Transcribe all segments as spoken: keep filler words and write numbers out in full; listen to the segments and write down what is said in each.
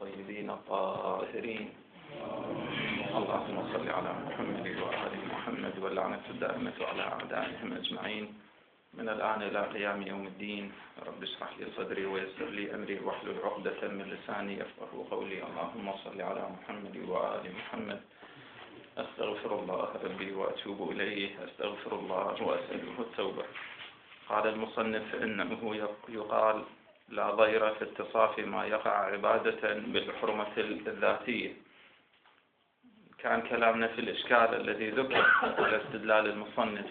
الطيبين الطاهرين. اللهم صل على محمد وآل محمد واللعنة الدائمة على أعدائهم أجمعين من الآن إلى قيام يوم الدين. رب اشرح لي صدري ويسر لي أمري واحلل عقدة من لساني يفقهوا قولي. اللهم صل على محمد وآل محمد. أستغفر الله ربي وأتوب إليه، أستغفر الله وأسأله التوبة. قال المصنف إنه يقال لا ضير في اتصاف ما يقع عبادة بالحرمة الذاتية. كان كلامنا في الإشكال الذي ذكر على استدلال المصنف.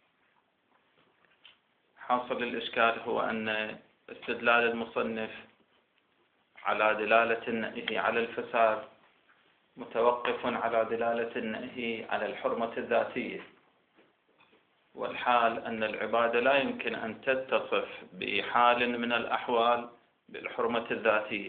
حاصل الإشكال هو أن استدلال المصنف على دلالة النهي على الفساد متوقف على دلالة النهي على الحرمة الذاتية، والحال أن العبادة لا يمكن أن تتصف بحال من الأحوال بالحرمة الذاتية،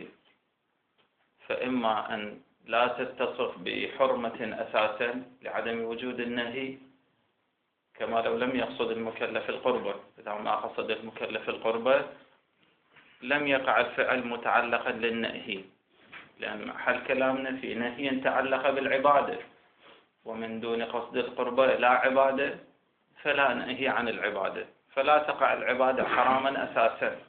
فإما أن لا تتصف بحرمة أساسا لعدم وجود النهي، كما لو لم يقصد المكلف القربة. إذا ما قصد المكلف القربة لم يقع الفعل متعلقا للنهي، لأن محل كلامنا في نهي تعلق بالعبادة، ومن دون قصد القربة لا عبادة فلا نهي عن العبادة، فلا تقع العبادة حراما أساسا.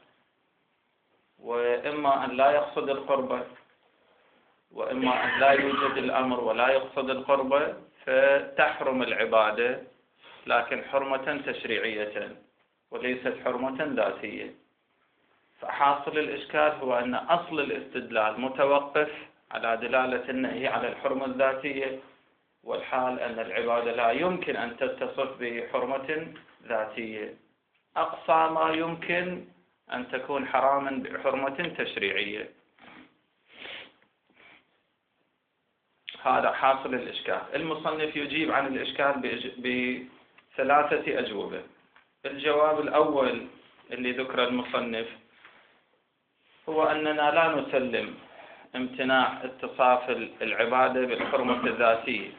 وإما أن لا يقصد القربة، وإما أن لا يوجد الأمر ولا يقصد القربة، فتحرم العبادة لكن حرمة تشريعية وليست حرمة ذاتية. فحاصل الإشكال هو أن أصل الاستدلال متوقف على دلالة النهي على الحرمة الذاتية، والحال أن العبادة لا يمكن أن تتصف بحرمة ذاتية، أقصى ما يمكن أن تكون حراما بحرمة تشريعية. هذا حاصل الإشكال. المصنف يجيب عن الإشكال بثلاثة أجوبة. الجواب الأول اللي ذكر المصنف هو أننا لا نسلم امتناع اتصاف العبادة بالحرمة الذاتية.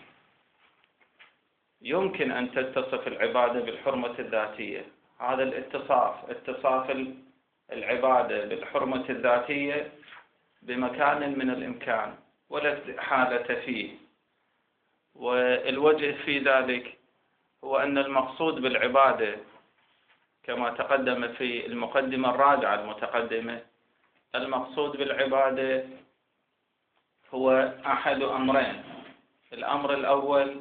يمكن أن تتصف العبادة بالحرمة الذاتية. هذا الاتصاف اتصاف العبادة بالحرمة الذاتية بمكان من الإمكان ولا حالة فيه. والوجه في ذلك هو أن المقصود بالعبادة كما تقدم في المقدمة الراجعة المتقدمة، المقصود بالعبادة هو أحد أمرين. الأمر الأول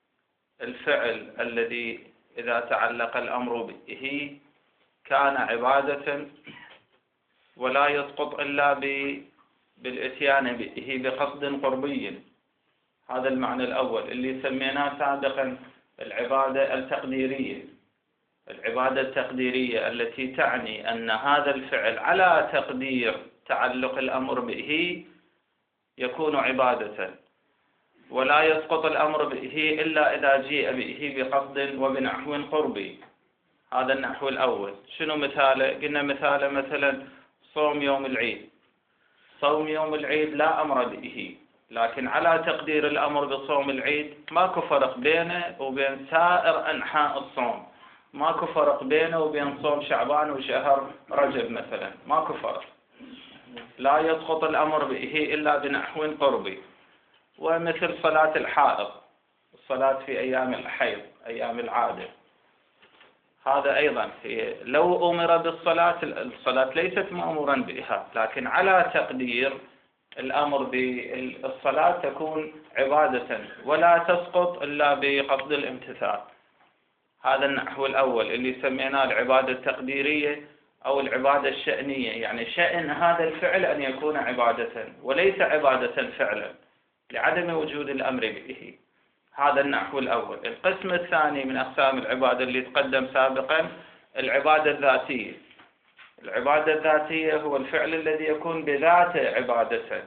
الفعل الذي إذا تعلق الأمر به كان عبادة ولا يسقط إلا بالإتيان به بقصد قربي. هذا المعنى الأول اللي سميناه سابقا العبادة التقديرية. العبادة التقديرية التي تعني أن هذا الفعل على تقدير تعلق الأمر به يكون عبادة، ولا يسقط الأمر به إلا إذا جيء به بقصد وبنحو قربي. هذا النحو الأول. شنو مثاله؟ قلنا مثاله مثلا صوم يوم العيد. صوم يوم العيد لا أمر به، لكن على تقدير الأمر بصوم العيد ماكو فرق بينه وبين سائر أنحاء الصوم، ماكو فرق بينه وبين صوم شعبان وشهر رجب مثلا، ماكو فرق. لا يسقط الأمر به إلا بنحو قربي. ومثل صلاة الحائض، الصلاة في أيام الحيض أيام العادة، هذا أيضا هي لو أمر بالصلاة، الصلاة ليست مأمورا بها، لكن على تقدير الأمر بالصلاة تكون عبادة ولا تسقط إلا بقصد الامتثال. هذا النحو الأول اللي سميناه العبادة التقديرية أو العبادة الشأنية، يعني شأن هذا الفعل أن يكون عبادة وليس عبادة فعلا لعدم وجود الأمر به. هذا النحو الأول. القسم الثاني من أقسام العبادة اللي تقدم سابقا العبادة الذاتية. العبادة الذاتية هو الفعل الذي يكون بذاته عبادة،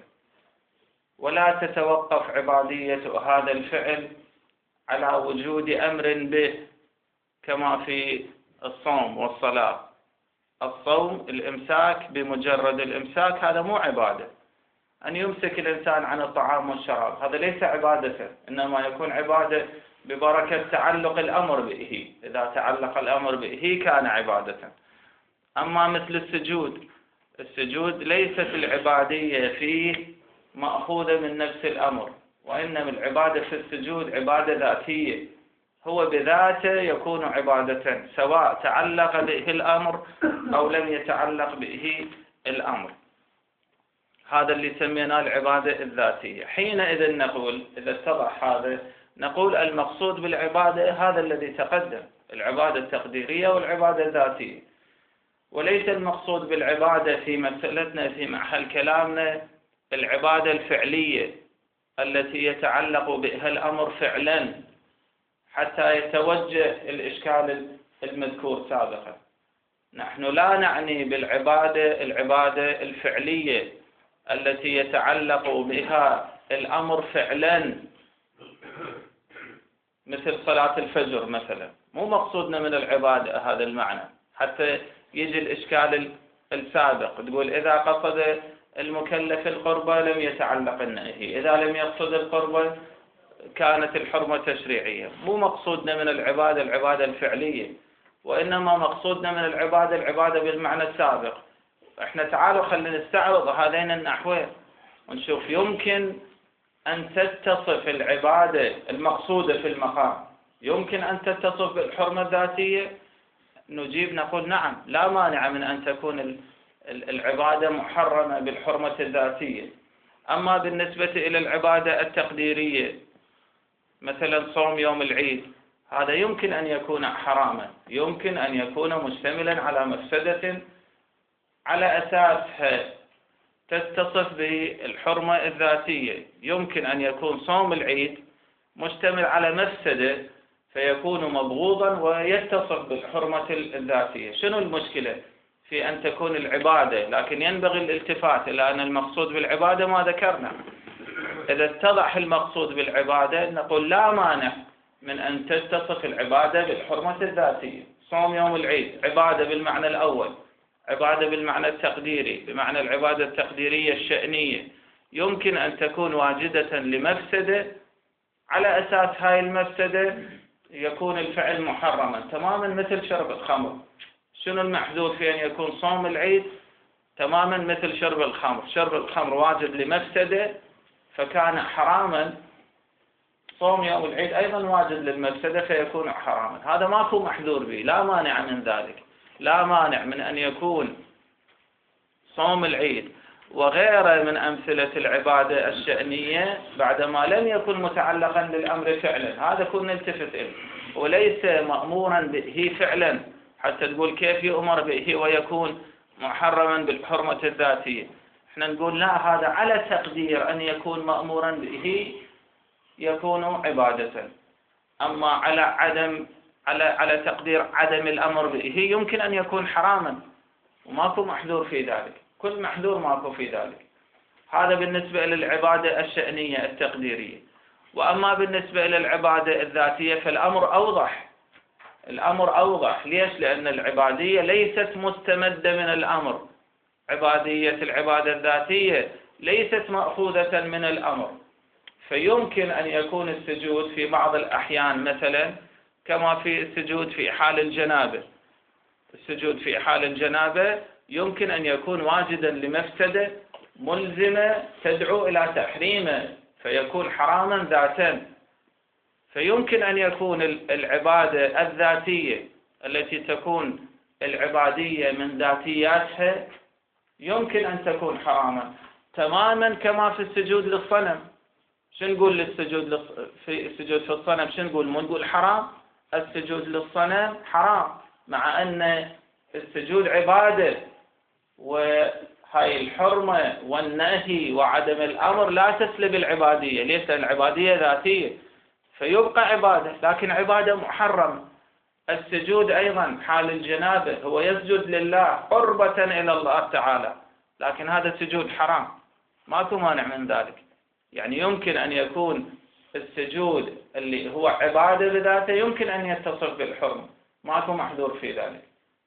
ولا تتوقف عبادية هذا الفعل على وجود أمر به، كما في الصوم والصلاة. الصوم الإمساك بمجرد الإمساك هذا مو عبادة. أن يمسك الإنسان عن الطعام والشراب هذا ليس عبادة، إنما يكون عبادة ببركة تعلق الأمر به. إذا تعلق الأمر به كان عبادة. أما مثل السجود، السجود ليست العبادية فيه مأخوذة من نفس الأمر، وإنما العبادة في السجود عبادة ذاتية، هو بذاته يكون عبادة سواء تعلق به الأمر أو لم يتعلق به الأمر. هذا اللي سميناه العبادة الذاتية. حينئذ نقول إذا اتضح هذا نقول المقصود بالعبادة هذا الذي تقدم، العبادة التقديرية والعبادة الذاتية، وليس المقصود بالعبادة في مسألتنا في محل كلامنا العبادة الفعلية التي يتعلق بها الأمر فعلا حتى يتوجه الإشكال المذكور سابقا. نحن لا نعني بالعبادة العبادة الفعلية التي يتعلق بها الأمر فعلا مثل صلاة الفجر مثلا، مو مقصودنا من العبادة هذا المعنى، حتى يجي الإشكال السابق تقول إذا قصد المكلف القربة لم يتعلق النهي، إذا لم يقصد القربة كانت الحرمة تشريعية. مو مقصودنا من العبادة العبادة الفعلية، وإنما مقصودنا من العبادة العبادة بالمعنى السابق. احنا تعالوا خلينا نستعرض هذين النحوين ونشوف يمكن أن تتصف العبادة المقصودة في المقام يمكن أن تتصف بالحرمة الذاتية. نجيب نقول نعم، لا مانع من أن تكون العبادة محرمة بالحرمة الذاتية. أما بالنسبة إلى العبادة التقديرية مثلا صوم يوم العيد، هذا يمكن أن يكون حراما، يمكن أن يكون مشتملا على مفسدة على أساسها تتصف بالحرمة الذاتية. يمكن أن يكون صوم العيد مشتمل على مفسدة فيكون مبغوضا ويتصف بالحرمة الذاتية. شنو المشكلة في أن تكون العبادة؟ لكن ينبغي الالتفات إلى أن المقصود بالعبادة ما ذكرنا. إذا اتضح المقصود بالعبادة نقول لا مانع من أن تتصف العبادة بالحرمة الذاتية. صوم يوم العيد عبادة بالمعنى الأول، عبادة بالمعنى التقديري، بمعنى العبادة التقديرية الشأنية، يمكن أن تكون واجدة لمفسدة، على أساس هاي المفسدة يكون الفعل محرما تماما مثل شرب الخمر. شنو المحذور في أن يكون صوم العيد تماما مثل شرب الخمر؟ شرب الخمر واجد لمفسدة فكان حراما، صوم يوم العيد أيضا واجد للمفسدة فيكون حراما. هذا ماكو محذور به، لا مانع من ذلك. لا مانع من أن يكون صوم العيد وغيره من أمثلة العبادة الشأنية بعدما لم يكن متعلقا للأمر فعلا، هذا كنا نلتفت إليه، وليس مأمورا به فعلا حتى تقول كيف يؤمر به ويكون محرما بالحرمة الذاتية. احنا نقول لا، هذا على تقدير أن يكون مأمورا به يكون عبادة، أما على عدم على على تقدير عدم الأمر به يمكن أن يكون حراما وماكو محذور في ذلك، كل محذور ماكو في ذلك. هذا بالنسبة للعبادة الشأنية التقديرية. وأما بالنسبة للعبادة الذاتية فالأمر أوضح، الأمر أوضح. ليش؟ لأن العبادية ليست مستمدة من الأمر، عبادية العبادة الذاتية ليست مأخوذة من الأمر، فيمكن أن يكون السجود في بعض الأحيان مثلا كما في السجود في حال الجنابة. السجود في حال الجنابة يمكن أن يكون واجدا لمفسدة ملزمة تدعو إلى تحريمه فيكون حراما ذاتا. فيمكن أن يكون العبادة الذاتية التي تكون العبادية من ذاتياتها يمكن أن تكون حراما تماما كما في السجود للصنم. شو نقول للسجود في السجود في الصنم؟ شو نقول؟ مو نقول حرام؟ السجود للصنم حرام، مع أن السجود عبادة، وهاي الحرمة والنهي وعدم الأمر لا تسلب العبادية. ليس العبادية ذاتية فيبقى عبادة، لكن عبادة محرمة. السجود أيضا حال الجنابة هو يسجد لله قربة إلى الله تعالى، لكن هذا سجود حرام، ماكو مانع من ذلك. يعني يمكن أن يكون السجود اللي هو عبادة بذاته يمكن أن يتصف بالحرمة، ماكو محذور في ذلك.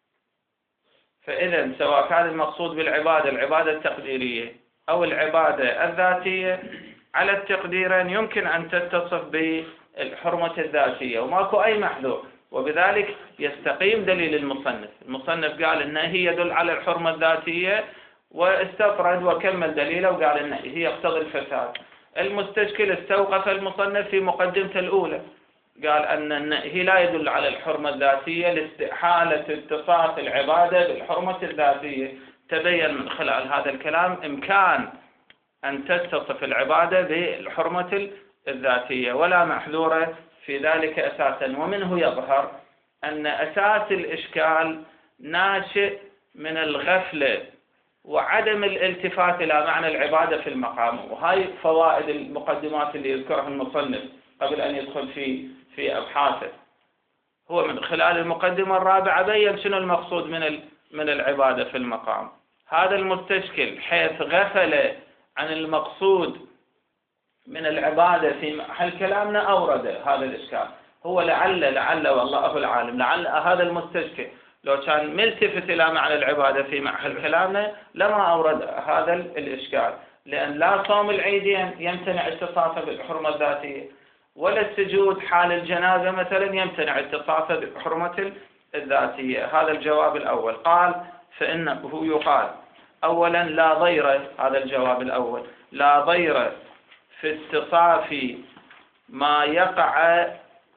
فإذا سواء كان المقصود بالعبادة العبادة التقديرية أو العبادة الذاتية على التقديرين يمكن أن تتصف بالحرمة الذاتية وماكو أي محذور، وبذلك يستقيم دليل المصنف. المصنف قال النهي يدل على الحرمة الذاتية واستطرد وكمل دليله وقال إن هي يقتضي الفساد. المستشكل استوقف المصنف في مقدمته الأولى، قال أن النهي لا يدل على الحرمة الذاتية لاستحالة اتصاف العبادة بالحرمة الذاتية. تبين من خلال هذا الكلام إمكان أن تتصف العبادة بالحرمة الذاتية ولا محذورة في ذلك أساسا. ومنه يظهر أن أساس الإشكال ناشئ من الغفلة وعدم الالتفات إلى معنى العبادة في المقام. وهاي فوائد المقدمات اللي يذكرها المصنف قبل أن يدخل في في أبحاثه. هو من خلال المقدمة الرابعة بين شنو المقصود من من العبادة في المقام. هذا المستشكل حيث غفل عن المقصود من العبادة في محل كلامنا أورد هذا الإشكال. هو لعل لعل والله العالم لعل هذا المستشكل لو كان ملتفت إلى معنى العبادة في محل كلامنا لما أورد هذا الإشكال، لأن لا صوم العيدين يمتنع اتصافه بالحرمة الذاتية، ولا السجود حال الجنازة مثلا يمتنع اتصافه بالحرمة الذاتية. هذا الجواب الأول. قال فإنه يقال أولا لا ضير، هذا الجواب الأول، لا ضير في اتصاف ما يقع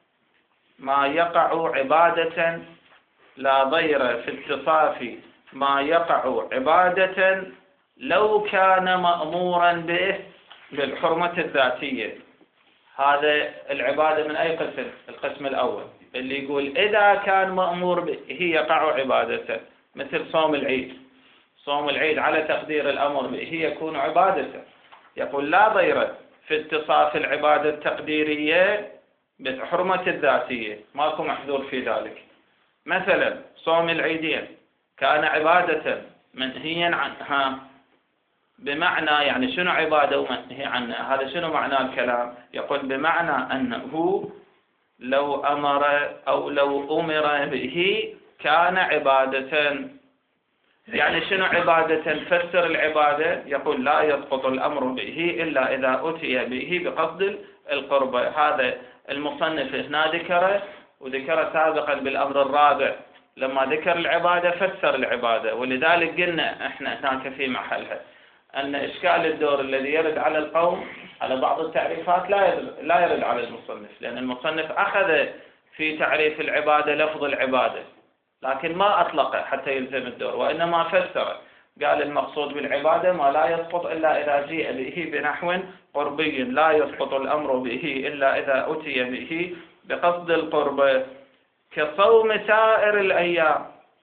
ما يقع عبادة لا ضير في اتصاف ما يقع عبادة لو كان مأمورا به بالحرمة الذاتية. هذا العبادة من أي قسم؟ القسم الأول اللي يقول إذا كان مأمور به يقع عبادة، مثل صوم العيد. صوم العيد على تقدير الأمر به يكون عبادة. يقول لا ضير في اتصاف العبادة التقديرية بالحرمة الذاتية، ماكو محذور في ذلك. مثلا صوم العيدين كان عبادة منهيا عنها، بمعنى يعني شنو عبادة ومنهي عنها؟ هذا شنو معنى الكلام؟ يقول بمعنى أنه لو أمر أو لو أمر به كان عبادة. يعني شنو عبادة؟ فسر العبادة. يقول لا يسقط الأمر به إلا إذا أتي به بقصد القربة. هذا المصنف هنا ذكره، وذكر سابقا بالأمر الرابع لما ذكر العبادة فسر العبادة. ولذلك قلنا احنا هناك في محلها أن إشكال الدور الذي يرد على القوم على بعض التعريفات لا يرد, لا يرد على المصنف، لأن المصنف أخذ في تعريف العبادة لفظ العبادة لكن ما أطلقه حتى يلزم الدور، وإنما فسر. قال المقصود بالعبادة ما لا يسقط إلا إذا جيء به بنحو قربي، لا يسقط الأمر به إلا إذا أتي به بقصد القرب، كصوم سائر الأيام.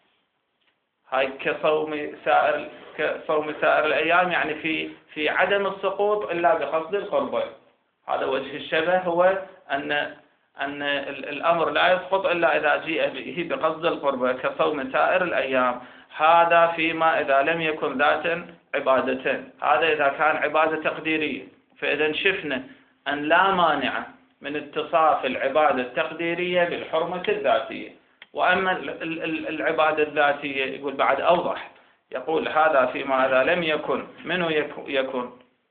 هاي كصوم سائر كصوم سائر الأيام يعني في في عدم السقوط إلا بقصد القرب. هذا وجه الشبه، هو أن أن الأمر لا يسقط إلا إذا جيء به بقصد القرب كصوم سائر الأيام. هذا فيما إذا لم يكن ذاتا عبادة، هذا إذا كان عبادة تقديرية. فإذا شفنا أن لا مانع من اتصاف العبادة التقديرية بالحرمة الذاتية. وأما العبادة الذاتية يقول بعد أوضح، يقول هذا فيما إذا لم يكن منه يكن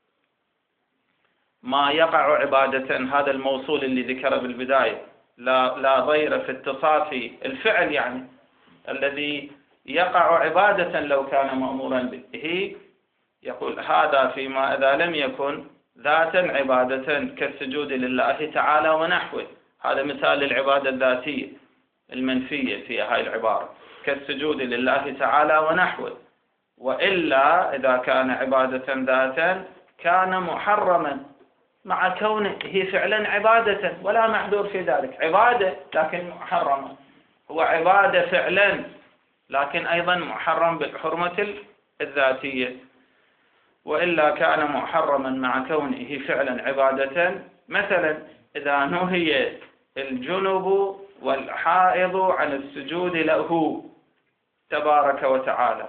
ما يقع عبادة. هذا الموصول اللي ذكره بالبداية، لا لا ضير في اتصاف الفعل يعني الذي يقع عبادة لو كان مأمورا به. يقول هذا فيما إذا لم يكن ذاتا عبادة كالسجود لله تعالى ونحوه. هذا مثال العبادة الذاتية المنفية في هاي العبارة، كالسجود لله تعالى ونحوه. وإلا إذا كان عبادة ذاتا كان محرما مع كونه هي فعلا عبادة ولا محذور في ذلك. عبادة لكن محرمة، هو عبادة فعلا لكن أيضا محرم بالحرمة الذاتية. وإلا كان محرما مع كونه فعلا عبادة. مثلا إذا نهي الجنب والحائض عن السجود له تبارك وتعالى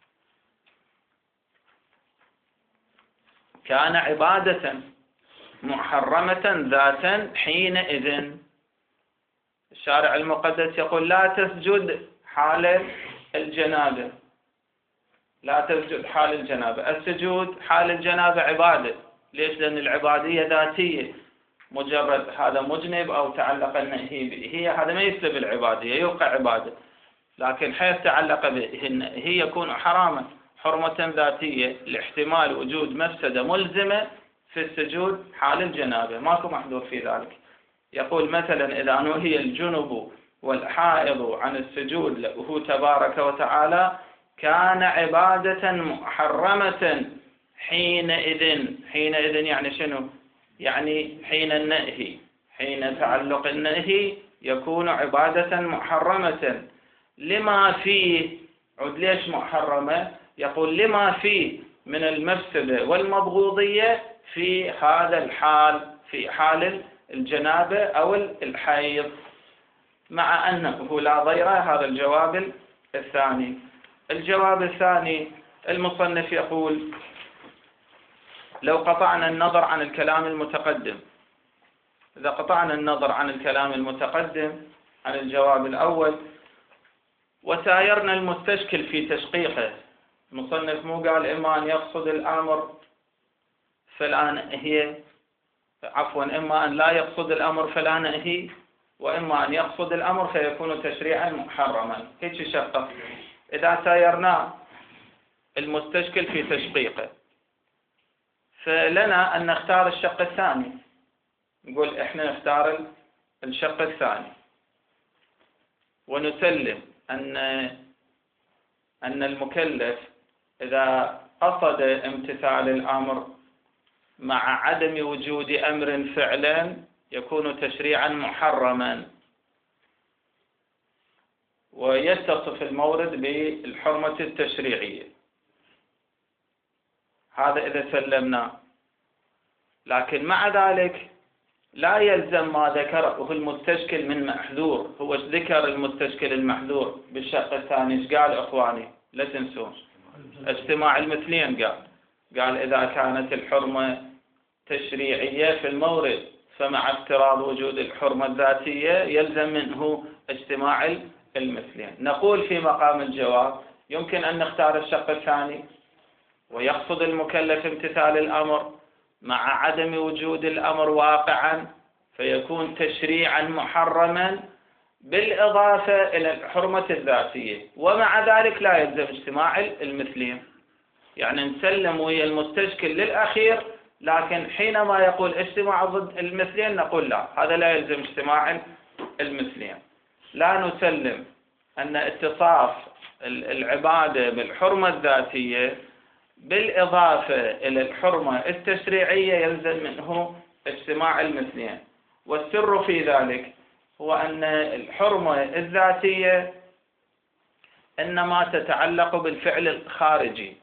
كان عبادة محرمة ذاتا حينئذ. الشارع المقدس يقول لا تسجد حال الجنابة، لا تسجد حال الجنابة. السجود حال الجنابة عبادة. ليش؟ لأن العبادية ذاتية، مجرد هذا مجنب أو تعلق النهي به هذا ما يسلب العبادية، يبقى عبادة. لكن حيث تعلق به النهي يكون حراما، حرمة ذاتية لاحتمال وجود مفسدة ملزمة في السجود حال الجنابة، ماكو محذور في ذلك. يقول مثلا إذا نهي الجنب والحائض عن السجود له تبارك وتعالى كان عبادة محرمة حينئذ. حينئذ يعني شنو؟ يعني حين النهي، حين تعلق النهي يكون عبادة محرمة لما فيه. عد ليش محرمة؟ يقول لما فيه من المفسدة والمبغوضية في هذا الحال، في حال الجنابة أو الحيض، مع أنه لا ضير. هذا الجواب الثاني. الجواب الثاني المصنف يقول لو قطعنا النظر عن الكلام المتقدم، إذا قطعنا النظر عن الكلام المتقدم عن الجواب الأول وسايرنا المستشكل في تشقيقه، المصنف مو قال إما أن يقصد الأمر فلا نهي، عفوا إما أن لا يقصد الأمر فلا نهي، وإما أن يقصد الأمر فيكون تشريعا محرما. هيك شقة. إذا سايرنا المستشكل في تشقيقه فلنا أن نختار الشق الثاني، نقول إحنا نختار الشق الثاني ونسلم أن أن المكلف إذا قصد امتثال الأمر مع عدم وجود أمر فعلا يكون تشريعا محرما، ويتصف المورد بالحرمة التشريعية. هذا إذا سلمنا. لكن مع ذلك لا يلزم ما ذكره المستشكل من محذور. هو ذكر المستشكل المحذور بالشق الثاني. ايش قال اخواني؟ لا تنسون اجتماع المثلين. قال قال إذا كانت الحرمة تشريعية في المورد فمع افتراض وجود الحرمة الذاتية يلزم منه اجتماع المثلين. نقول في مقام الجواب يمكن أن نختار الشق الثاني ويقصد المكلف امتثال الأمر مع عدم وجود الأمر واقعا فيكون تشريعا محرما بالإضافة إلى الحرمة الذاتية، ومع ذلك لا يلزم اجتماع المثلين. يعني نسلم ويا المستشكل للأخير، لكن حينما يقول اجتماع ضد المثلين نقول لا، هذا لا يلزم اجتماع المثلين. لا نسلم أن اتصاف العبادة بالحرمة الذاتية بالإضافة إلى الحرمة التشريعية يلزم منه اجتماع المثلين. والسر في ذلك هو أن الحرمة الذاتية إنما تتعلق بالفعل الخارجي.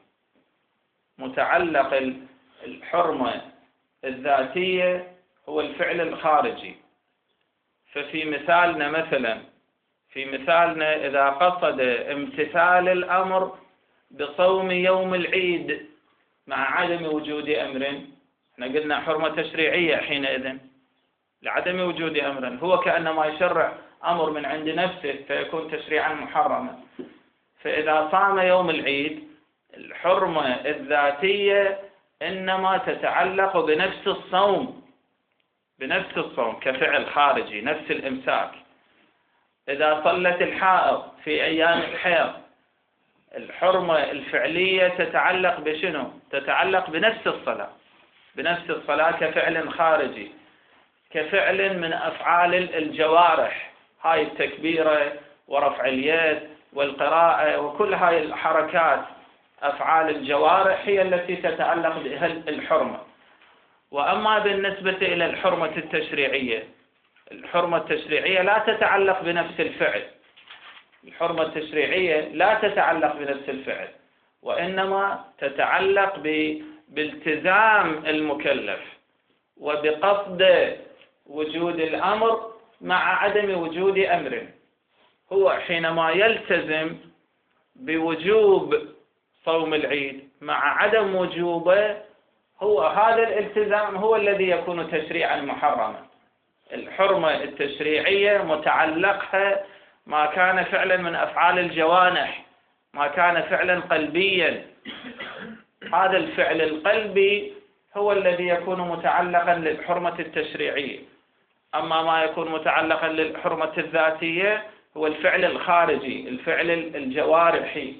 متعلق الحرمة الذاتية هو الفعل الخارجي. ففي مثالنا مثلا في مثالنا إذا قصد امتثال الأمر بصوم يوم العيد مع عدم وجود أمر، احنا قلنا حرمة تشريعية حينئذ لعدم وجود أمر، هو كأنما يشرع أمر من عند نفسه فيكون تشريعا محرما. فإذا صام يوم العيد الحرمة الذاتية إنما تتعلق بنفس الصوم، بنفس الصوم كفعل خارجي، نفس الإمساك. إذا صلت الحائض في أيام الحيض الحرمة الفعلية تتعلق بشنو؟ تتعلق بنفس الصلاة، بنفس الصلاة كفعل خارجي، كفعل من أفعال الجوارح، هاي التكبيرة ورفع اليد والقراءة وكل هاي الحركات أفعال الجوارح هي التي تتعلق بها الحرمة. وأما بالنسبة إلى الحرمة التشريعية، الحرمة التشريعية لا تتعلق بنفس الفعل، الحرمة التشريعية لا تتعلق بنفس الفعل، وإنما تتعلق بالتزام المكلف وبقصد وجود الأمر مع عدم وجود أمر. هو حينما يلتزم بوجوب صوم العيد مع عدم وجوبه، هو هذا الالتزام هو الذي يكون تشريعا محرما. الحرمة التشريعية متعلقها ما كان فعلا من أفعال الجوانح، ما كان فعلا قلبيا، هذا الفعل القلبي هو الذي يكون متعلقا للحرمة التشريعية. أما ما يكون متعلقا للحرمة الذاتية هو الفعل الخارجي، الفعل الجوارحي،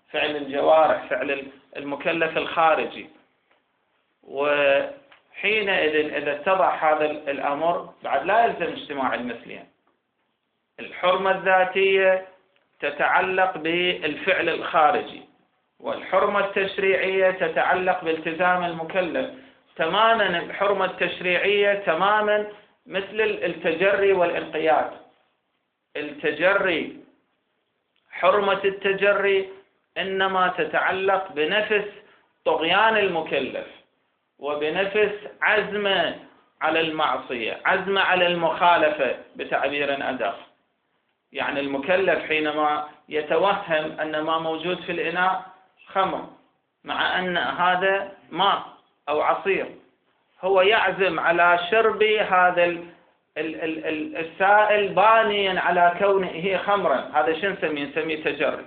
فعل الجوارح، فعل المكلف الخارجي. وحينئذ إذا اتضح هذا الأمر بعد لا يلزم اجتماع المثلين. الحرمة الذاتية تتعلق بالفعل الخارجي، والحرمة التشريعية تتعلق بالتزام المكلف. تماما الحرمة التشريعية تماما مثل التجري والانقياد. التجري، حرمة التجري إنما تتعلق بنفس طغيان المكلف وبنفس عزمه على المعصية، عزمه على المخالفة بتعبير أدق. يعني المكلف حينما يتوهم أن ما موجود في الإناء خمر مع أن هذا ماء أو عصير، هو يعزم على شرب هذا السائل بانيا على كونه خمرا. هذا شنو نسميه؟ نسميه تجري.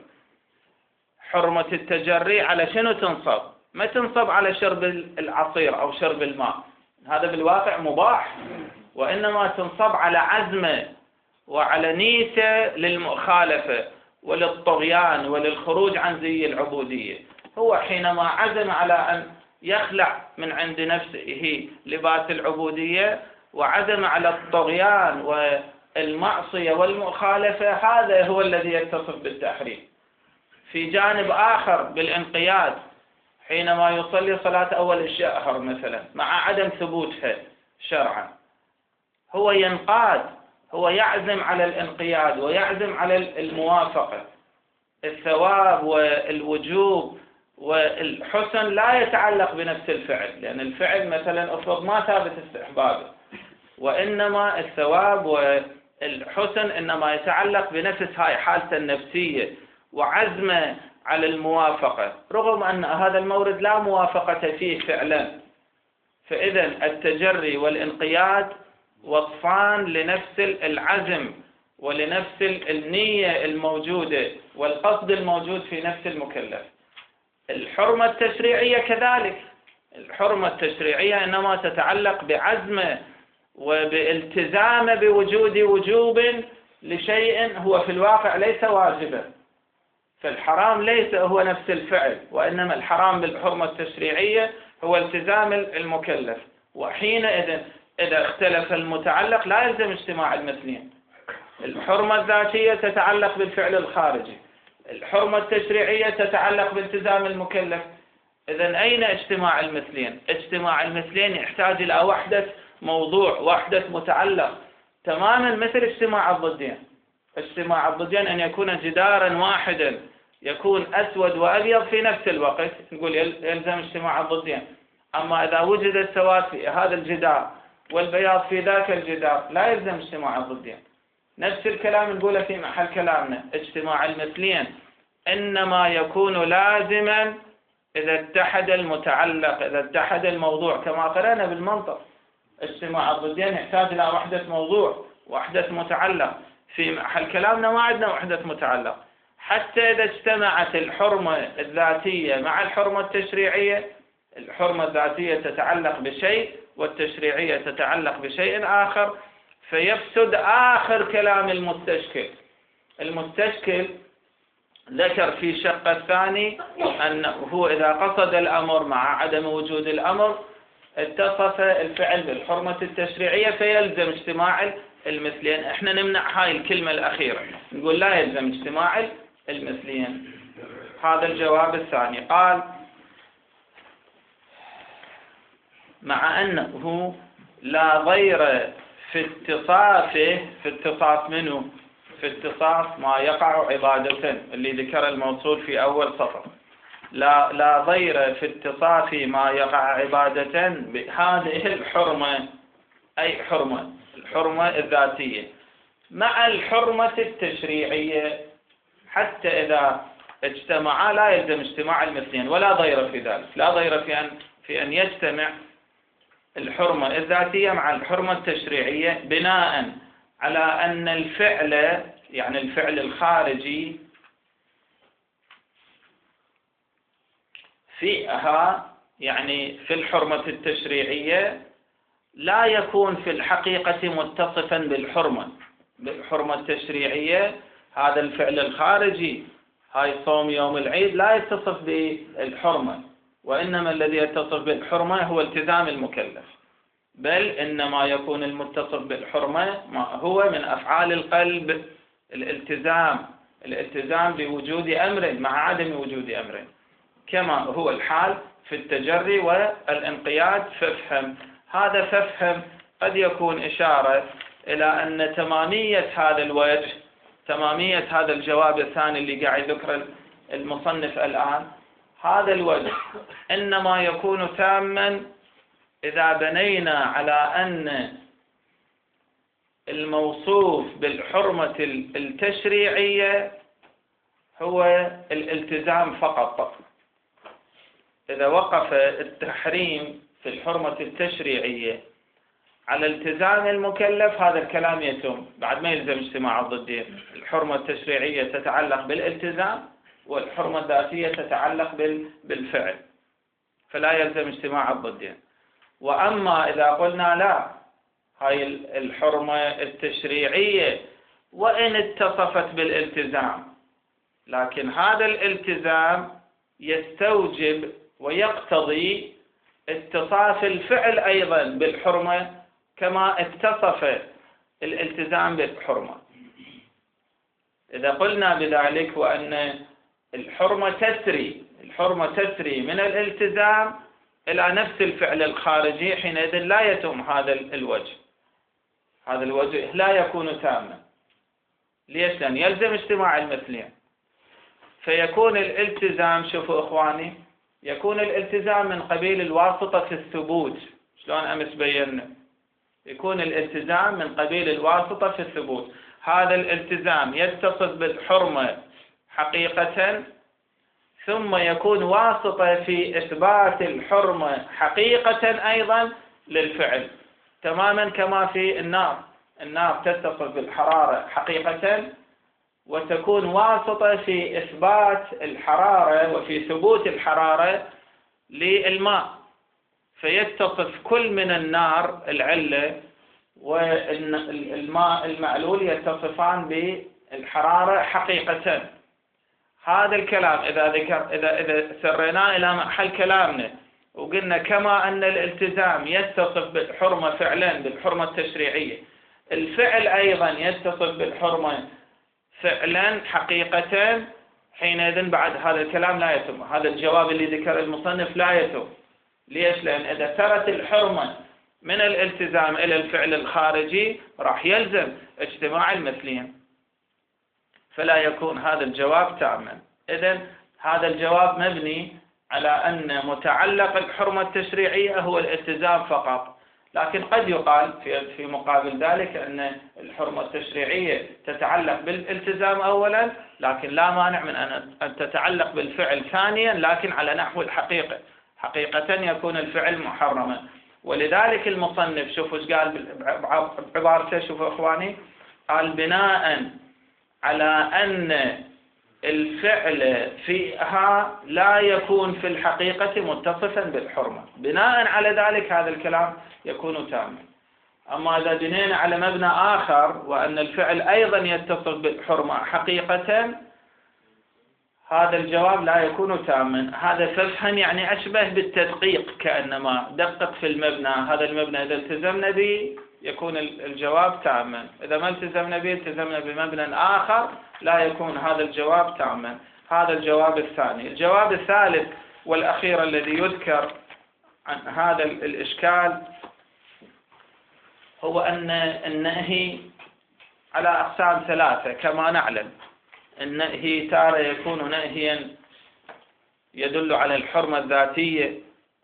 حرمة التجري على شنو تنصب؟ ما تنصب على شرب العصير أو شرب الماء، هذا بالواقع مباح، وإنما تنصب على عزمه وعلى نيته للمخالفة وللطغيان وللخروج عن زي العبودية. هو حينما عزم على أن يخلع من عند نفسه لباس العبودية وعزم على الطغيان والمعصية والمخالفة، هذا هو الذي يتصف بالتحريم. في جانب آخر بالانقياد، حينما يصلي صلاة أول الشهر مثلا مع عدم ثبوتها شرعا، هو ينقاد، هو يعزم على الانقياد ويعزم على الموافقة. الثواب والوجوب والحسن لا يتعلق بنفس الفعل، لأن الفعل مثلا أفرض ما ثابت استحبابه، وإنما الثواب والحسن إنما يتعلق بنفس هاي حالته النفسية وعزمه على الموافقة، رغم أن هذا المورد لا موافقة فيه فعلا. فإذا التجري والانقياد وصفان لنفس العزم ولنفس النية الموجودة والقصد الموجود في نفس المكلف. الحرمة التشريعية كذلك. الحرمة التشريعية إنما تتعلق بعزمه وبالتزامه بوجود وجوب لشيء هو في الواقع ليس واجبا. فالحرام ليس هو نفس الفعل، وإنما الحرام بالحرمة التشريعية هو التزام المكلف. وحينئذ إذا اختلف المتعلق لا يلزم اجتماع المثلين. الحرمة الذاتية تتعلق بالفعل الخارجي، الحرمة التشريعية تتعلق بالتزام المكلف. إذن أين اجتماع المثلين؟ اجتماع المثلين يحتاج إلى وحدة موضوع، وحدة متعلق، تماما مثل اجتماع الضدين. اجتماع الضدين أن يكون جدارا واحدا يكون أسود وأبيض في نفس الوقت، نقول يلزم اجتماع الضدين. أما إذا وجد السواد في هذا الجدار والبياض في ذاك الجدار لا يلزم اجتماع الضدين. نفس الكلام نقوله في محل كلامنا. اجتماع المثلين إنما يكون لازما إذا اتحد المتعلق، إذا اتحد الموضوع، كما قرأنا بالمنطق. اجتماع الضدين يحتاج إلى وحدة موضوع، وحدة متعلق. في محل كلامنا ما عندنا وحدة متعلق. حتى إذا اجتمعت الحرمة الذاتية مع الحرمة التشريعية، الحرمة الذاتية تتعلق بشيء والتشريعية تتعلق بشيء آخر، فيفسد آخر كلام المستشكل. المستشكل ذكر في الشق الثاني أنه إذا قصد الأمر مع عدم وجود الأمر اتصف الفعل بالحرمة التشريعية فيلزم اجتماع المثلين. احنا نمنع هاي الكلمة الأخيرة، نقول لا يلزم اجتماع المثلين. هذا الجواب الثاني. قال مع أنه لا ضير في اتصافه، في اتصاف منه، في اتصاف ما يقع عبادة اللي ذكر الموصول في أول سطر. لا لا ضير في اتصاف ما يقع عبادة بهذه الحرمة، أي حرمة الحرمة الذاتية مع الحرمة التشريعية، حتى إذا اجتمعا لا يلزم اجتماع المثلين، ولا ضير في ذلك. لا ضير في أن في أن يجتمع الحرمة الذاتية مع الحرمة التشريعية بناء على أن الفعل، يعني الفعل الخارجي، فيها يعني في الحرمة التشريعية لا يكون في الحقيقة متصفا بالحرمة بالحرمة التشريعية. هذا الفعل الخارجي، هاي صوم يوم العيد لا يتصف بالحرمة، وإنما الذي يتصف بالحرمة هو التزام المكلف، بل إنما يكون المتصف بالحرمة ما هو من أفعال القلب، الالتزام الالتزام بوجود أمر مع عدم وجود أمر، كما هو الحال في التجري والانقياد. فافهم هذا، فافهم قد يكون إشارة إلى أن تمامية هذا الوجه، تمامية هذا الجواب الثاني اللي قاعد يذكر المصنف الآن، هذا الوجه إنما يكون تاما إذا بنينا على أن الموصوف بالحرمة التشريعية هو الالتزام فقط. إذا وقف التحريم في الحرمة التشريعية على التزام المكلف هذا الكلام يتم، بعد ما يلزم اجتماع الضدين. الحرمة التشريعية تتعلق بالالتزام، والحرمة الذاتية تتعلق بالفعل، فلا يلزم اجتماع الضدين. وأما إذا قلنا لا، هاي الحرمة التشريعية وإن اتصفت بالالتزام، لكن هذا الالتزام يستوجب ويقتضي اتصاف الفعل أيضا بالحرمة كما اتصف الالتزام بالحرمة. إذا قلنا بذلك وأن الحرمة تسري الحرمة تسري من الالتزام إلى نفس الفعل الخارجي، حينئذ لا يتم هذا الوجه، هذا الوجه لا يكون تاما. ليش؟ لأن يلزم اجتماع المثلين، فيكون الالتزام، شوفوا إخواني، يكون الالتزام من قبيل الواسطة في الثبوت. شلون أمس بينا؟ يكون الالتزام من قبيل الواسطة في الثبوت. هذا الالتزام يتصف بالحرمة حقيقة، ثم يكون واسطة في إثبات الحرمة حقيقة أيضا للفعل، تماما كما في النار. النار تتصف بالحرارة حقيقة، وتكون واسطة في إثبات الحرارة وفي ثبوت الحرارة للماء، فيتصف كل من النار العلة والماء المعلول يتصفان بالحرارة حقيقة. هذا الكلام إذا ذكر إذا إذا سريناه إلى محل كلامنا وقلنا كما أن الالتزام يتصف بالحرمة فعلا بالحرمة التشريعية، الفعل أيضا يتصف بالحرمة فعلا حقيقة، حينئذ بعد هذا الكلام لا يتم، هذا الجواب اللي ذكر المصنف لا يتم. ليش؟ لأن إذا سرت الحرمة من الالتزام إلى الفعل الخارجي راح يلزم اجتماع المثلين، فلا يكون هذا الجواب تاما. إذن هذا الجواب مبني على أن متعلق الحرمة التشريعية هو الالتزام فقط، لكن قد يقال في في مقابل ذلك أن الحرمة التشريعية تتعلق بالالتزام أولا، لكن لا مانع من أن تتعلق بالفعل ثانيا، لكن على نحو الحقيقة، حقيقة يكون الفعل محرما. ولذلك المصنف شوفوا ايش قال بعبارته، شوفوا إخواني، قال بناء على أن الفعل فيها لا يكون في الحقيقة متصفا بالحرمة، بناء على ذلك هذا الكلام يكون تاما. أما إذا بنينا على مبنى آخر وأن الفعل أيضا يتصف بالحرمة حقيقة، هذا الجواب لا يكون تاما. هذا ففهم يعني أشبه بالتدقيق، كأنما دقق في المبنى، هذا المبنى إذا التزمنا به يكون الجواب تاما، إذا ما التزمنا به التزمنا بمبنى آخر لا يكون هذا الجواب تاما. هذا الجواب الثاني. الجواب الثالث والأخير الذي يذكر عن هذا الإشكال هو أن النهي على أقسام ثلاثة كما نعلم. النهي تارة يكون نهيا يدل على الحرمة الذاتية،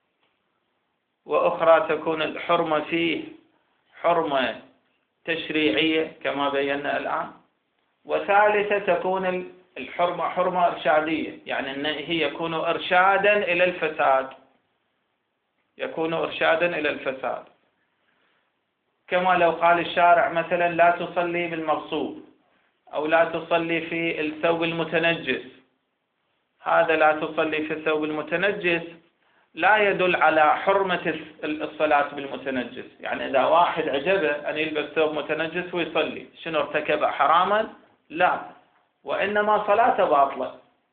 وأخرى تكون الحرمة فيه حرمة تشريعية كما بينا الآن، وثالثة تكون الحرمة حرمة إرشادية، يعني النهي يكون إرشادا إلى الفساد، يكون إرشادا إلى الفساد، كما لو قال الشارع مثلا لا تصلي بالمغصوب، أو لا تصلي في الثوب المتنجس. هذا لا تصلي في الثوب المتنجس لا يدل على حرمة الصلاة بالمتنجس، يعني إذا واحد عجبه أن يلبس ثوب متنجس ويصلي، شنو ارتكب حراما؟ لا، وإنما صلاته باطلة،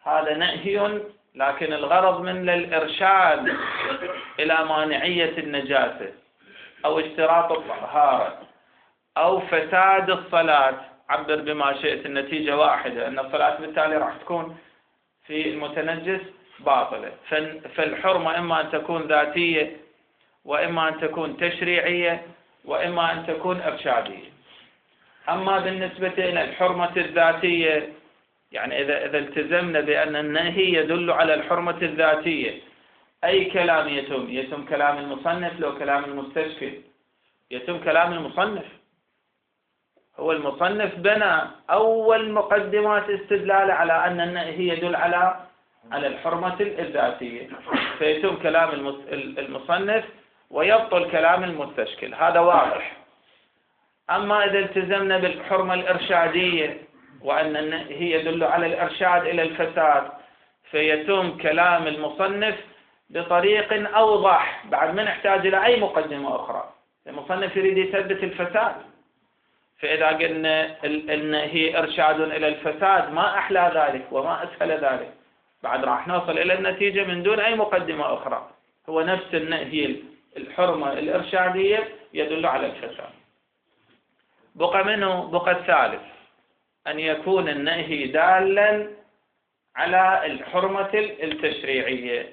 هذا نهي لكن الغرض منه الإرشاد إلى مانعية النجاسة أو اشتراط الطهارة أو فساد الصلاة، عبر بما شئت، النتيجة واحدة، أن الصلاة بالتالي راح تكون في المتنجس باطلة. فالحرمة إما أن تكون ذاتية وإما أن تكون تشريعية وإما أن تكون إرشادية. أما بالنسبة إلى الحرمة الذاتية، يعني إذا إذا التزمنا بأن النهي يدل على الحرمة الذاتية، أي كلام يتم؟ يتم كلام المصنف لو كلام المستشكل؟ يتم كلام المصنف. هو المصنف بنى أول مقدمات استدلال على أن النهي يدل على على الحرمة الذاتية، فيتم كلام المصنف ويبطل كلام المستشكل، هذا واضح. أما إذا التزمنا بالحرمة الإرشادية وأن النهي يدل على الإرشاد إلى الفساد، فيتم كلام المصنف بطريق أوضح، بعد ما نحتاج إلى أي مقدمة أخرى. المصنف يريد يثبت الفساد، فإذا قلنا النهي إرشاد إلى الفساد ما أحلى ذلك وما أسهل ذلك، بعد راح نوصل إلى النتيجة من دون أي مقدمة أخرى، هو نفس النهي الحرمة الإرشادية يدل على الفساد. بقى منه بقى الثالث، أن يكون النهي دالا على الحرمة التشريعية.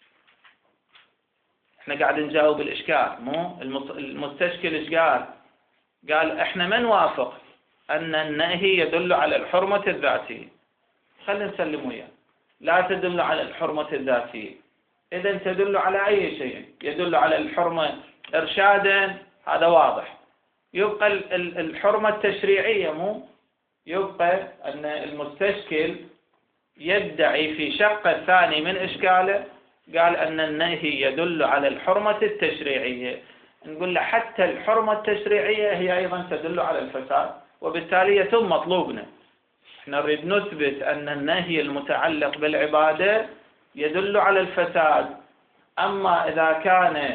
احنا قاعد نجاوب الإشكال، مو المستشكل إيش قال؟ قال احنا ما نوافق أن النهي يدل على الحرمة الذاتية، خلينا نسلم وياه، لا تدل على الحرمة الذاتية. إذا تدل على أي شيء، يدل على الحرمة إرشادا، هذا واضح. يبقى الحرمة التشريعية، مو يبقى أن المستشكل يدعي في شق الثاني من إشكاله، قال أن النهي يدل على الحرمة التشريعية. نقول له حتى الحرمة التشريعية هي أيضا تدل على الفساد، وبالتالي يتم مطلوبنا. احنا نريد نثبت أن النهي المتعلق بالعبادة يدل على الفساد. أما إذا كان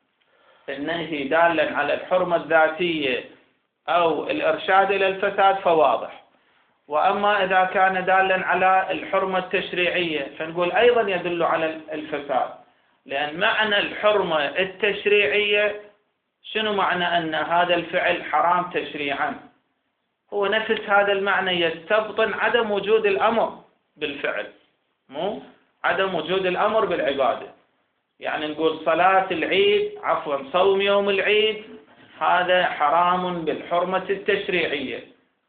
النهي دالا على الحرمة الذاتية أو الإرشاد إلى الفساد فواضح. وأما إذا كان دالا على الحرمة التشريعية فنقول أيضا يدل على الفساد، لأن معنى الحرمة التشريعية شنو معنى أن هذا الفعل حرام تشريعا؟ هو نفس هذا المعنى يستبطن عدم وجود الأمر بالفعل، مو عدم وجود الأمر بالعبادة. يعني نقول صلاة العيد، عفوا صوم يوم العيد، هذا حرام بالحرمة التشريعية.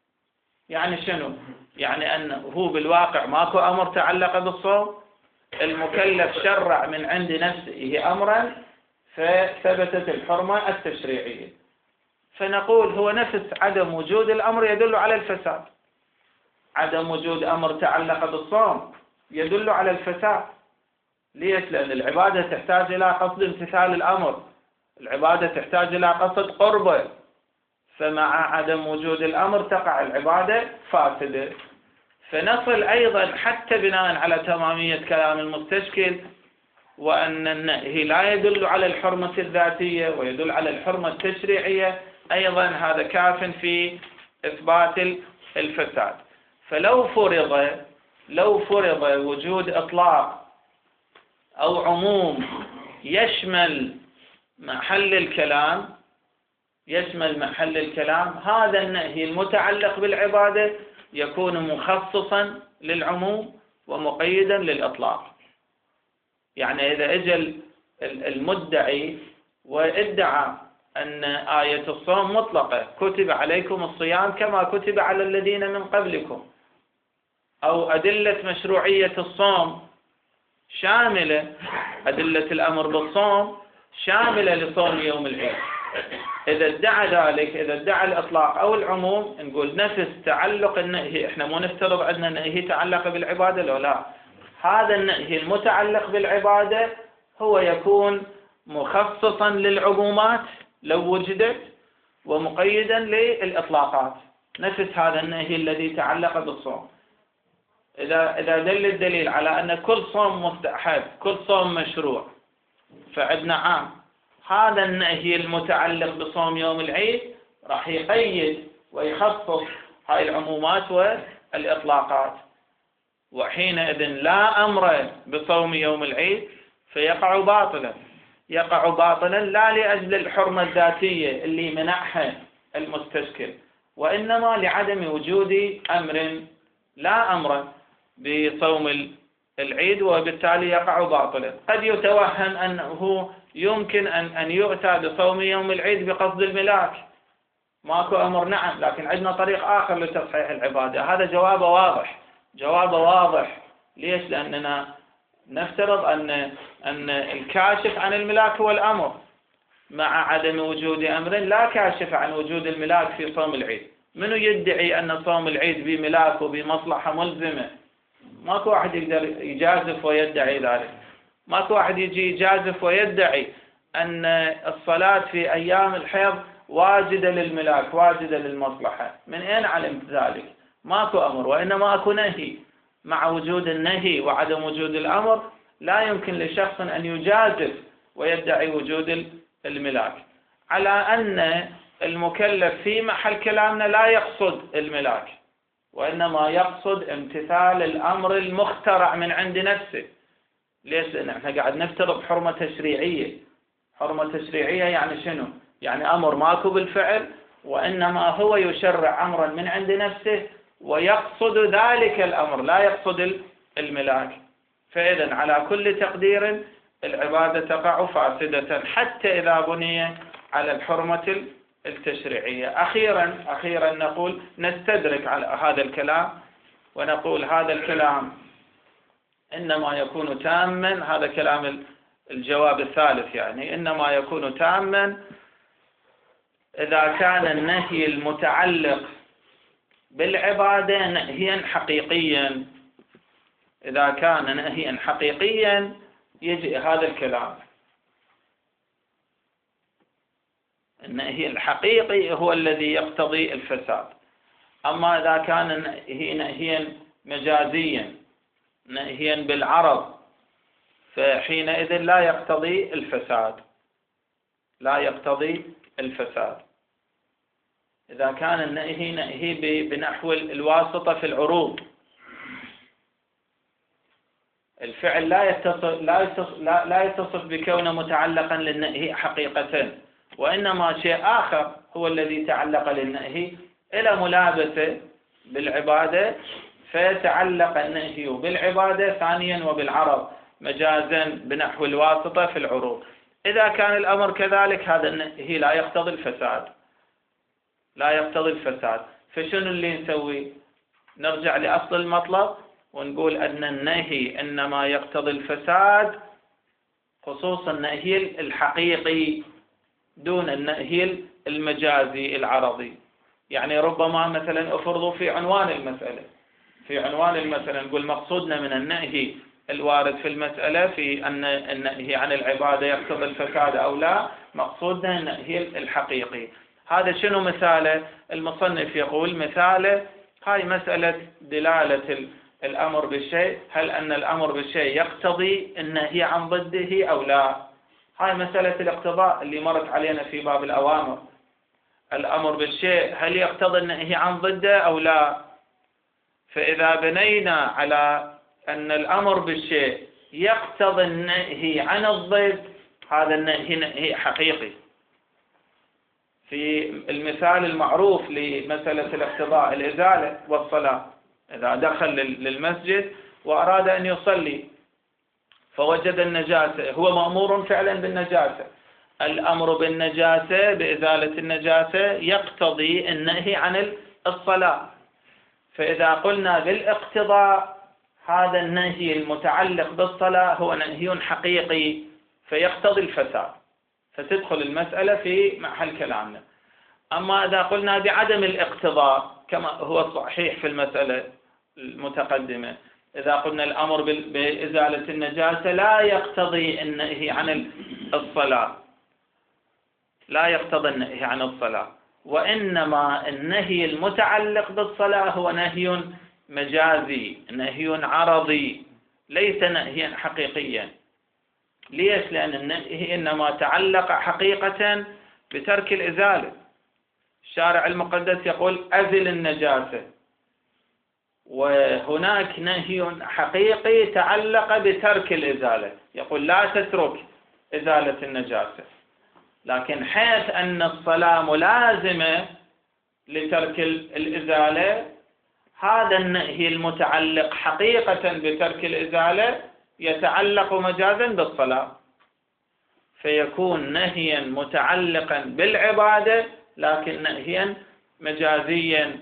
يعني شنو؟ يعني أنه هو بالواقع ماكو أمر تعلق بالصوم، المكلف شرع من عند نفسه أمرا فثبتت الحرمة التشريعية. فنقول هو نفس عدم وجود الأمر يدل على الفساد. عدم وجود أمر تعلق بالصوم يدل على الفساد. ليش؟ لأن العبادة تحتاج إلى قصد امتثال الأمر، العبادة تحتاج إلى قصد قربه، فمع عدم وجود الأمر تقع العبادة فاسدة. فنصل أيضا حتى بناء على تمامية كلام المستشكل وأن النهي لا يدل على الحرمة الذاتية ويدل على الحرمة التشريعية، أيضا هذا كاف في إثبات الفساد. فلو فرض لو فرض وجود إطلاق أو عموم يشمل محل الكلام يشمل محل الكلام هذا النهي المتعلق بالعبادة يكون مخصصا للعموم ومقيدا للإطلاق. يعني إذا اجى المدعي وادعى أن آية الصوم مطلقة، كتب عليكم الصيام كما كتب على الذين من قبلكم، أو أدلة مشروعية الصوم شاملة، أدلة الأمر بالصوم شاملة لصوم يوم العيد، إذا ادعى ذلك، إذا ادعى الإطلاق أو العموم، نقول نفس تعلق النهي. إحنا مو نفترض أن النهي تعلق بالعبادة، لو لا، هذا النهي المتعلق بالعبادة هو يكون مخصصا للعمومات لو وجدت ومقيدا للإطلاقات، نفس هذا النهي الذي تعلق بالصوم. إذا إذا دل الدليل على أن كل صوم مستحب، كل صوم مشروع، فعندنا عام، هذا النهي المتعلق بصوم يوم العيد راح يقيد ويخصص هاي العمومات والإطلاقات. وحينئذ لا أمر بصوم يوم العيد فيقع باطلا، يقع باطلا لا لأجل الحرمة الذاتية اللي منعها المستشكل، وإنما لعدم وجود أمر، لا أمر بصوم العيد، وبالتالي يقع باطلا. قد يتوهم أنه يمكن أن أن يؤتى بصوم يوم العيد بقصد الملاك، ماكو أمر، نعم، لكن عندنا طريق آخر لتصحيح العبادة. هذا جوابه واضح، جوابه واضح. ليش؟ لأننا نفترض أن أن الكاشف عن الملاك هو الأمر، مع عدم وجود أمر لا كاشف عن وجود الملاك في صوم العيد. منو يدعي أن صوم العيد بملاك وبمصلحة ملزمة؟ ماكو واحد يقدر يجازف ويدعي ذلك. ماكو واحد يجي يجازف ويدعي أن الصلاة في أيام الحيض واجدة للملاك، واجدة للمصلحة. من أين علمت ذلك؟ ماكو أمر، وإنما أكو نهي. مع وجود النهي وعدم وجود الأمر لا يمكن لشخص أن يجازف ويدعي وجود الملاك، على أن المكلف في محل كلامنا لا يقصد الملاك، وإنما يقصد امتثال الأمر المخترع من عند نفسه. ليش؟ لأن احنا قاعد نفترض حرمة تشريعية. حرمة تشريعية يعني شنو؟ يعني أمر ماكو بالفعل، وإنما هو يشرع أمرا من عند نفسه ويقصد ذلك الأمر، لا يقصد الملاك. فإذا على كل تقدير العبادة تقع فاسدة حتى إذا بني على الحرمة التشريعية. أخيرا أخيرا نقول نستدرك على هذا الكلام ونقول هذا الكلام إنما يكون تاما، هذا كلام الجواب الثالث، يعني إنما يكون تاما إذا كان النهي المتعلق بالعبادة نهيا حقيقيا. إذا كان نهيا حقيقيا يجي هذا الكلام. النهي الحقيقي هو الذي يقتضي الفساد. أما إذا كان النهي نهيا مجازيا، نهيا بالعرض، فحينئذ لا يقتضي الفساد، لا يقتضي الفساد. إذا كان النهي نهي بنحو الواسطة في العروض، الفعل لا يتصف لا يتصف لا, لا يتصف بكونه متعلقا للنهي حقيقة، وإنما شيء آخر هو الذي تعلق للنهي إلى ملابسة بالعبادة، فيتعلق النهي بالعبادة ثانيا وبالعرض مجازا بنحو الواسطة في العروض. إذا كان الأمر كذلك هذا النهي لا يقتضي الفساد، لا يقتضي الفساد. فشنو اللي نسوي؟ نرجع لأصل المطلب ونقول أن النهي إنما يقتضي الفساد، خصوصا النهي الحقيقي دون النهي المجازي العرضي. يعني ربما مثلا أفرضوا في عنوان المسألة، في عنوان المسألة نقول مقصودنا من النهي الوارد في المسألة في أن النهي عن العبادة يقتضي الفساد أو لا، مقصودنا النهي الحقيقي. هذا شنو مثاله؟ المصنف يقول مثاله هاي مسألة دلالة الأمر بالشيء، هل أن الأمر بالشيء يقتضي النهي عن ضده أو لا. هاي مسألة الاقتضاء اللي مرت علينا في باب الأوامر. الأمر بالشيء هل يقتضي النهي عن ضده أو لا؟ فإذا بنينا على أن الأمر بالشيء يقتضي النهي عن الضد، هذا النهي نهي حقيقي. في المثال المعروف لمسألة الاقتضاء الإزالة والصلاة، إذا دخل للمسجد وأراد أن يصلي فوجد النجاسة، هو مأمور فعلا بالنجاسة. الأمر بالنجاسة بإزالة النجاسة يقتضي النهي عن الصلاة. فإذا قلنا بالاقتضاء هذا النهي المتعلق بالصلاة هو نهي حقيقي فيقتضي الفساد، فتدخل المسألة في محل كلامنا. أما إذا قلنا بعدم الاقتضاء كما هو الصحيح في المسألة المتقدمة، إذا قلنا الأمر بإزالة النجاسة لا يقتضي النهي عن الصلاة، لا يقتضي النهي عن الصلاة، وإنما النهي المتعلق بالصلاة هو نهي مجازي، نهي عرضي، ليس نهيا حقيقيا. ليش؟ لأن النهي إنما تعلق حقيقة بترك الإزالة. الشارع المقدس يقول أزل النجاسة، وهناك نهي حقيقي تعلق بترك الإزالة، يقول لا تترك إزالة النجاسة، لكن حيث أن الصلاة ملازمة لترك الإزالة، هذا النهي المتعلق حقيقة بترك الإزالة يتعلق مجازا بالصلاة، فيكون نهيا متعلقا بالعبادة لكن نهيا مجازيا.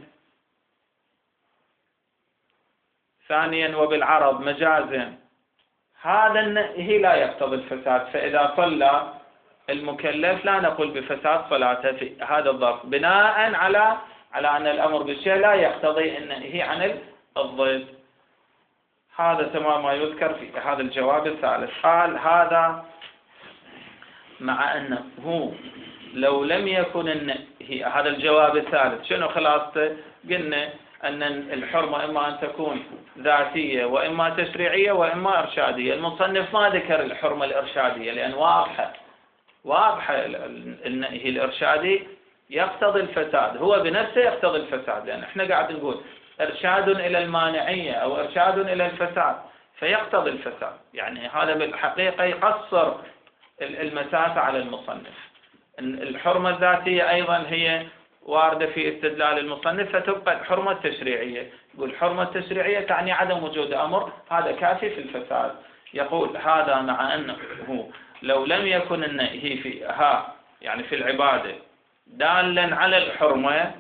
ثانيا وبالعرض مجازا، هذا النهي لا يقتضي الفساد، فإذا صلى المكلف لا نقول بفساد صلاته في هذا الظرف، بناء على على أن الأمر بالشيء لا يقتضي النهي عن الضد. هذا تمام ما يذكر في هذا الجواب الثالث. قال هذا مع أنه لو لم يكن النهي، هذا الجواب الثالث شنو خلاصته؟ قلنا أن الحرمة إما أن تكون ذاتية وإما تشريعية وإما إرشادية. المصنف ما ذكر الحرمة الإرشادية لأن واضحة واضحة النهي الإرشادي يقتضي الفساد، هو بنفسه يقتضي الفساد، لأن احنا قاعد نقول إرشاد إلى المانعية أو إرشاد إلى الفساد فيقتضي الفساد، يعني هذا بالحقيقة يقصر المسافة على المصنف. الحرمة الذاتية أيضا هي واردة في استدلال المصنف، فتبقى الحرمة التشريعية، يقول الحرمة التشريعية تعني عدم وجود أمر، هذا كافي في الفساد. يقول هذا مع أنه لو لم يكن النهي فيها يعني في العبادة دالا على الحرمة،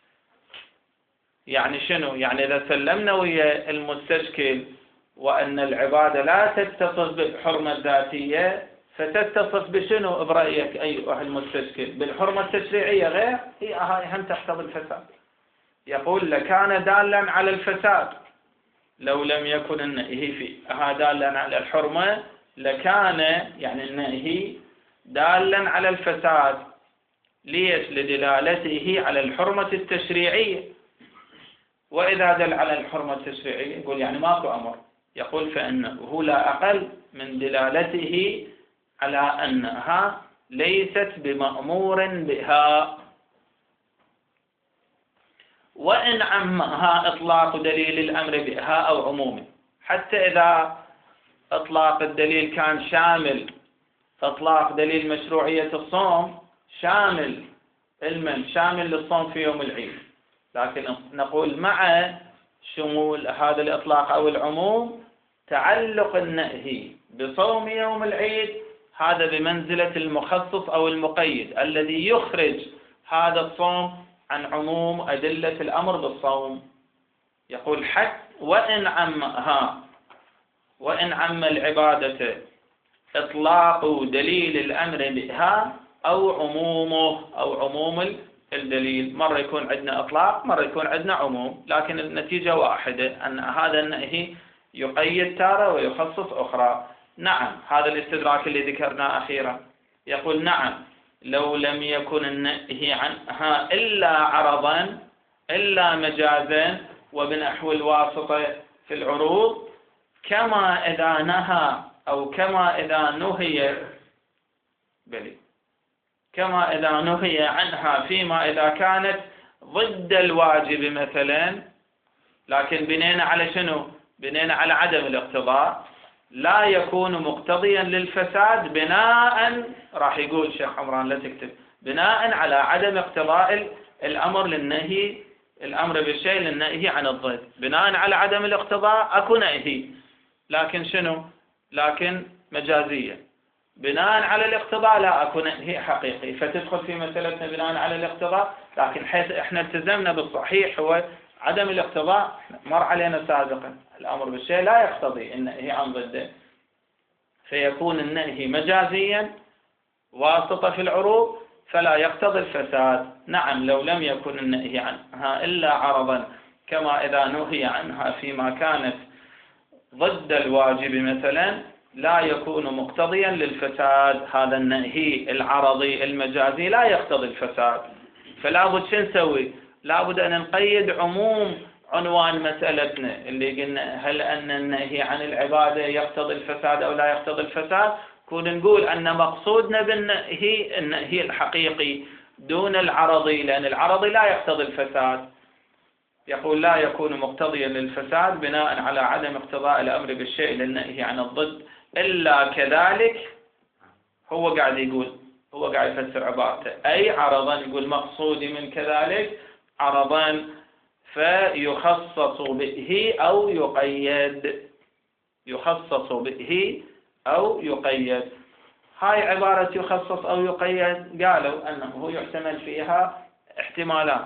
يعني شنو؟ يعني إذا سلمنا ويا المستشكل وأن العبادة لا تتصف بالحرمة الذاتية فتتصف بشنو برأيك أيها المستشكل؟ بالحرمة التشريعية غير هي هاي هم تقتضي الفساد. يقول لكان دالا على الفساد، لو لم يكن النهي فيها دالا على الحرمة لكان يعني النهي دالا على الفساد. ليش؟ لدلالته على الحرمة التشريعية، وإذا دل على الحرمة التشريعية يقول يعني ماكو أمر، يقول فإنه لا أقل من دلالته على أنها ليست بمأمور بها، وإن عمها إطلاق دليل الأمر بها أو عمومه، حتى إذا إطلاق الدليل كان شامل، إطلاق دليل مشروعية الصوم شامل المن شامل للصوم في يوم العيد، لكن نقول مع شمول هذا الإطلاق أو العموم تعلق النهي بصوم يوم العيد هذا بمنزلة المخصص أو المقيد الذي يخرج هذا الصوم عن عموم أدلة الأمر بالصوم. يقول حتى وإن عمها وإن عم العبادة إطلاق دليل الأمر بها أو عمومه أو عموم الدليل، مرة يكون عندنا إطلاق مرة يكون عندنا عموم، لكن النتيجة واحدة أن هذا النهي يقيد تارة ويخصص أخرى. نعم هذا الاستدراك اللي ذكرناه أخيرا. يقول نعم لو لم يكن النهي عنها إلا عرضا إلا مجازا وبنحو الواسطة في العروض، كما إذا نهى أو كما إذا نهي بلي كما إذا نهي عنها فيما إذا كانت ضد الواجب مثلا، لكن بنينا على شنو؟ بنينا على عدم الاقتضاء، لا يكون مقتضيا للفساد بناء، راح يقول شيخ عمران لا تكتب، بناء على عدم اقتضاء الأمر للنهي، الأمر بالشيء للنهي عن الضد، بناء على عدم الاقتضاء أكو نهي، لكن شنو؟ لكن مجازية. بناء على الاقتضاء لا أكو نهي حقيقي، فتدخل في مسألتنا بناء على الاقتضاء، لكن حيث احنا التزمنا بالصحيح هو عدم الاقتضاء مر علينا سابقا، الأمر بالشيء لا يقتضي النهي عن ضده، فيكون النهي مجازيا واسطة في العروض فلا يقتضي الفساد. نعم لو لم يكن النهي عنها إلا عرضا كما إذا نهي عنها فيما كانت ضد الواجب مثلا لا يكون مقتضيا للفساد، هذا النهي العرضي المجازي لا يقتضي الفساد، فلا بد شو نسوي؟ لا بد أن نقيد عموم عنوان مسألتنا اللي قلنا هل أن النهي عن العبادة يقتضي الفساد أو لا يقتضي الفساد، كون نقول أن مقصودنا بالنهي النهي الحقيقي دون العرضي، لأن العرضي لا يقتضي الفساد. يقول لا يكون مقتضيا للفساد بناء على عدم اقتضاء الأمر بالشيء للنهي عن الضد إلا كذلك. هو قاعد يقول، هو قاعد يفسر عبارته، أي عرضا، يقول مقصودي من كذلك عرضا فيخصص به أو يقيد، يخصص به أو يقيد. هاي عبارة يخصص أو يقيد قالوا أنه يحتمل فيها احتمالات.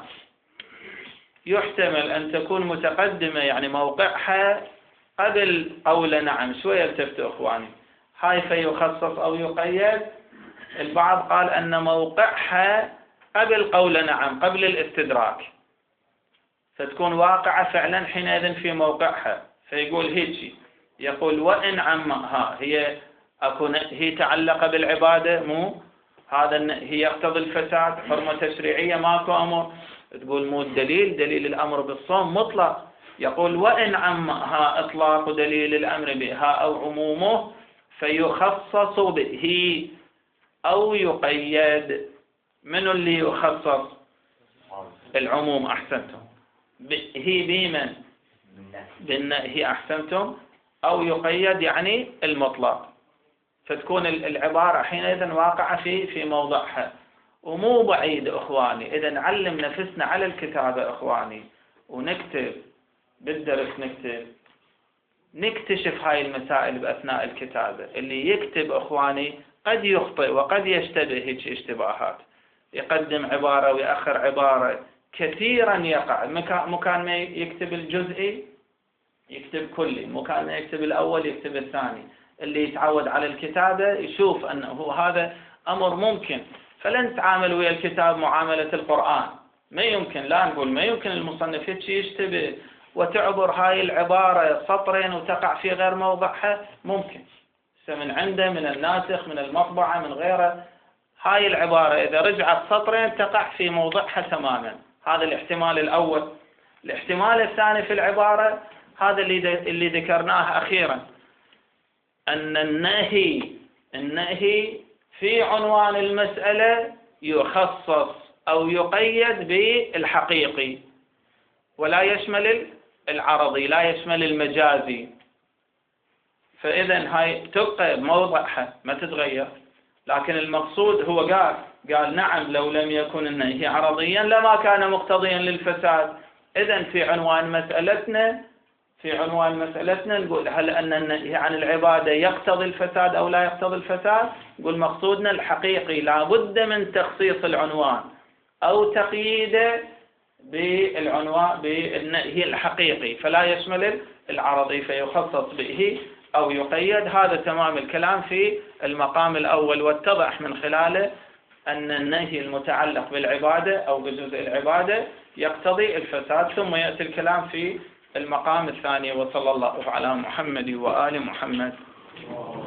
يحتمل أن تكون متقدمة يعني موقعها قبل قول نعم. شوية التفتوا أخواني، هاي فيخصص أو يقيد، البعض قال أن موقعها قبل قول نعم، قبل الاستدراك، فتكون واقعة فعلا حينئذ في موقعها. فيقول هيك، يقول وإن عمها هي أكون هي تعلق بالعبادة، مو هذا هي يقتضي الفساد، حرمة تشريعية ماكو أمر. تقول مو الدليل، دليل الأمر بالصوم مطلق. يقول وإن عمها إطلاق دليل الأمر بها أو عمومه فيخصص به أو يقيد. من اللي يخصص؟ العموم. أحسنتم. هي بمن؟ بالنهي. أحسنتم. أو يقيد يعني المطلق، فتكون العبارة حينئذ واقعة في في موضعها ومو بعيد أخواني. إذا نعلم نفسنا على الكتابة أخواني ونكتب بالدرس، نكتب نكتشف هاي المسائل بأثناء الكتابة. اللي يكتب أخواني قد يخطئ وقد يشتبه هيك اشتباهات، يقدم عبارة ويأخر عبارة، كثيرا يقع. مكان ما يكتب الجزئي يكتب كلي، مكان ما يكتب الأول يكتب الثاني. اللي يتعود على الكتابة يشوف أنه هذا أمر ممكن، فلن نتعامل ويا الكتاب معاملة القرآن. ما يمكن، لا نقول ما يمكن المصنف يشتبه وتعبر هاي العبارة سطرين وتقع في غير موضعها. ممكن من عنده، من الناسخ، من المطبعة، من غيره. هاي العبارة إذا رجعت سطرين تقع في موضعها تماما. هذا الاحتمال الأول. الاحتمال الثاني في العبارة هذا اللي اللي ذكرناه أخيرا، أن النهي النهي في عنوان المسألة يخصص أو يقيد بالحقيقي ولا يشمل العرضي، لا يشمل المجازي. فإذا هاي تبقى بموضعها ما تتغير. لكن المقصود هو قال قال نعم لو لم يكن النهي عرضيا لما كان مقتضيا للفساد. إذا في عنوان مسألتنا في عنوان مسألتنا نقول هل أن النهي عن العبادة يقتضي الفساد أو لا يقتضي الفساد؟ نقول مقصودنا الحقيقي، لا بد من تخصيص العنوان أو تقييده بالعنوان بالنهي الحقيقي فلا يشمل العرضي، فيخصص به أو يقيد. هذا تمام الكلام في المقام الأول، واتضح من خلاله أن النهي المتعلق بالعبادة أو بجزء العبادة يقتضي الفساد. ثم يأتي الكلام في المقام الثاني. وصلى الله على محمد وآل محمد.